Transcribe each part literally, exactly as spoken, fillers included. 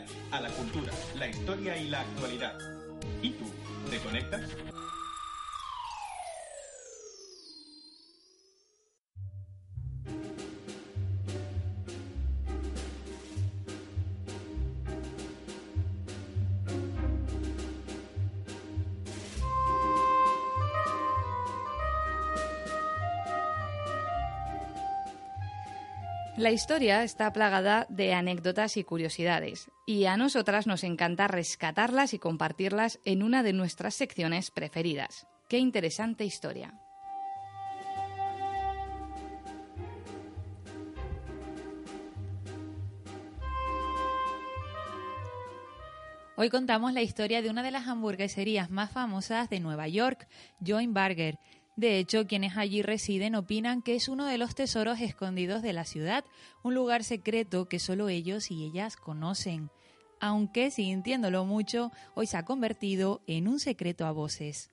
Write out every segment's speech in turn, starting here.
a la cultura, la historia y la actualidad. ¿Y tú, te conectas? La historia está plagada de anécdotas y curiosidades, y a nosotras nos encanta rescatarlas y compartirlas en una de nuestras secciones preferidas. ¡Qué interesante historia! Hoy contamos la historia de una de las hamburgueserías más famosas de Nueva York, Joint Burger. De hecho, quienes allí residen opinan que es uno de los tesoros escondidos de la ciudad, un lugar secreto que solo ellos y ellas conocen. Aunque, sintiéndolo mucho, hoy se ha convertido en un secreto a voces.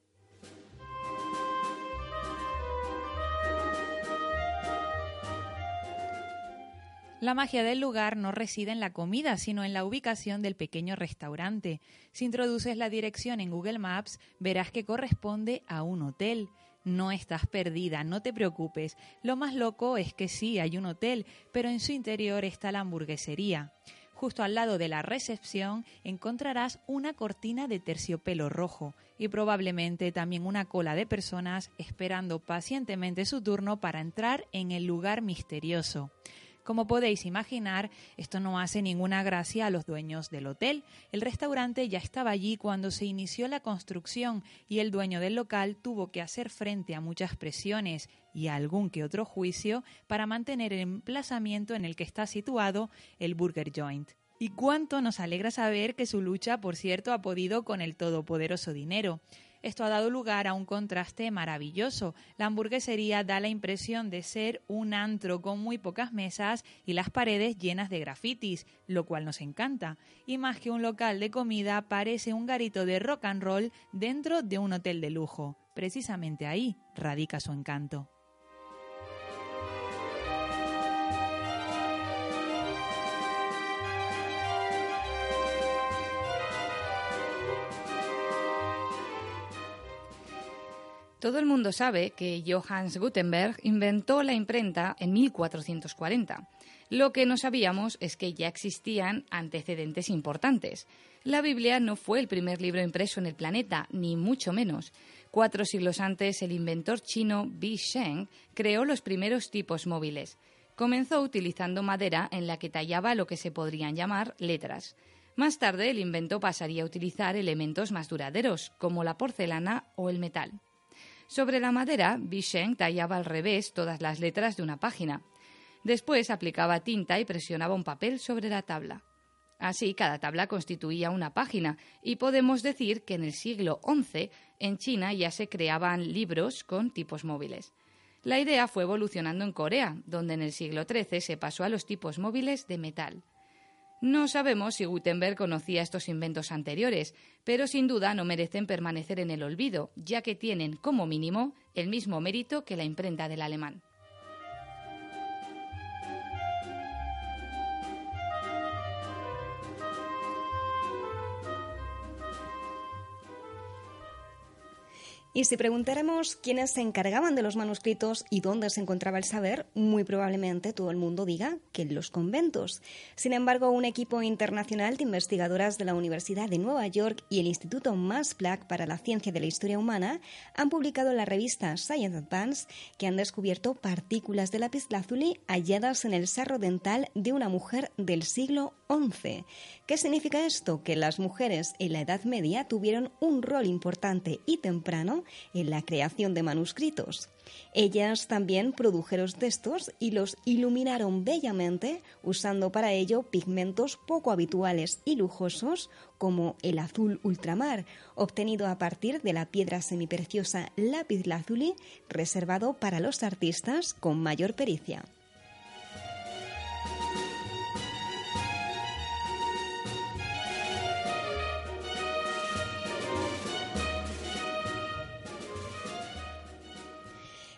La magia del lugar no reside en la comida, sino en la ubicación del pequeño restaurante. Si introduces la dirección en Google Maps, verás que corresponde a un hotel. No estás perdida, no te preocupes. Lo más loco es que sí, hay un hotel, pero en su interior está la hamburguesería. Justo al lado de la recepción encontrarás una cortina de terciopelo rojo y probablemente también una cola de personas esperando pacientemente su turno para entrar en el lugar misterioso. Como podéis imaginar, esto no hace ninguna gracia a los dueños del hotel. El restaurante ya estaba allí cuando se inició la construcción y el dueño del local tuvo que hacer frente a muchas presiones y a algún que otro juicio para mantener el emplazamiento en el que está situado el Burger Joint. Y cuánto nos alegra saber que su lucha, por cierto, ha podido con el todopoderoso dinero. Esto ha dado lugar a un contraste maravilloso. La hamburguesería da la impresión de ser un antro con muy pocas mesas y las paredes llenas de grafitis, lo cual nos encanta. Y más que un local de comida, parece un garito de rock and roll dentro de un hotel de lujo. Precisamente ahí radica su encanto. Todo el mundo sabe que Johannes Gutenberg inventó la imprenta en mil cuatrocientos cuarenta. Lo que no sabíamos es que ya existían antecedentes importantes. La Biblia no fue el primer libro impreso en el planeta, ni mucho menos. Cuatro siglos antes, el inventor chino Bi Sheng creó los primeros tipos móviles. Comenzó utilizando madera en la que tallaba lo que se podrían llamar letras. Más tarde, el invento pasaría a utilizar elementos más duraderos, como la porcelana o el metal. Sobre la madera, Bi Sheng tallaba al revés todas las letras de una página. Después aplicaba tinta y presionaba un papel sobre la tabla. Así, cada tabla constituía una página, y podemos decir que en el siglo once, en China ya se creaban libros con tipos móviles. La idea fue evolucionando en Corea, donde en el siglo trece se pasó a los tipos móviles de metal. No sabemos si Gutenberg conocía estos inventos anteriores, pero sin duda no merecen permanecer en el olvido, ya que tienen, como mínimo, el mismo mérito que la imprenta del alemán. Y si preguntáramos quiénes se encargaban de los manuscritos y dónde se encontraba el saber, muy probablemente todo el mundo diga que en los conventos. Sin embargo, un equipo internacional de investigadoras de la Universidad de Nueva York y el Instituto Max Planck para la Ciencia de la Historia Humana han publicado en la revista Science Advance que han descubierto partículas de lapislázuli halladas en el sarro dental de una mujer del siglo once. ¿Qué significa esto? Que las mujeres en la Edad Media tuvieron un rol importante y temprano en la creación de manuscritos. Ellas también produjeron textos y los iluminaron bellamente, usando para ello pigmentos poco habituales y lujosos como el azul ultramar, obtenido a partir de la piedra semipreciosa lapislázuli, reservado para los artistas con mayor pericia.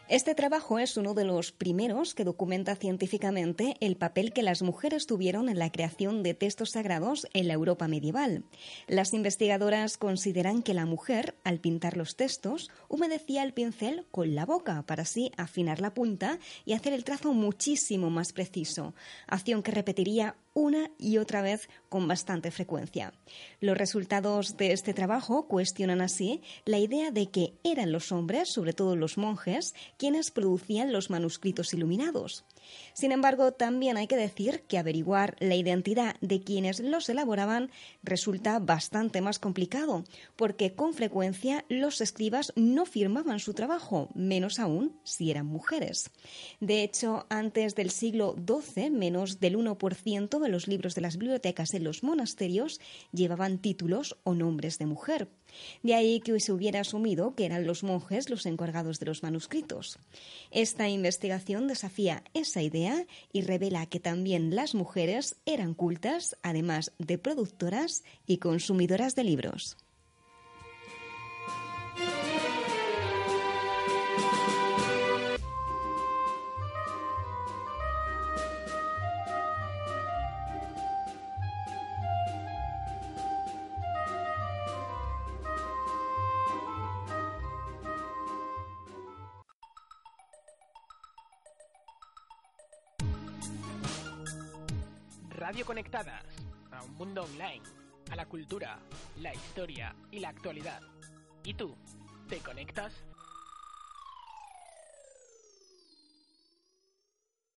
Este trabajo es uno de los primeros que documenta científicamente el papel que las mujeres tuvieron en la creación de textos sagrados en la Europa medieval. Las investigadoras consideran que la mujer, al pintar los textos, humedecía el pincel con la boca para así afinar la punta y hacer el trazo muchísimo más preciso, acción que repetiría una y otra vez con bastante frecuencia. Los resultados de este trabajo cuestionan así la idea de que eran los hombres, sobre todo los monjes, quienes producían los manuscritos iluminados. Sin embargo, también hay que decir que averiguar la identidad de quienes los elaboraban resulta bastante más complicado, porque con frecuencia los escribas no firmaban su trabajo, menos aún si eran mujeres. De hecho, antes del siglo doce, menos del uno por ciento de los libros de las bibliotecas en los monasterios llevaban títulos o nombres de mujer. De ahí que se hubiera asumido que eran los monjes los encargados de los manuscritos. Esta investigación desafía esa idea y revela que también las mujeres eran cultas, además de productoras y consumidoras de libros. Radio Conectadas, a un mundo online, a la cultura, la historia y la actualidad. ¿Y tú, te conectas?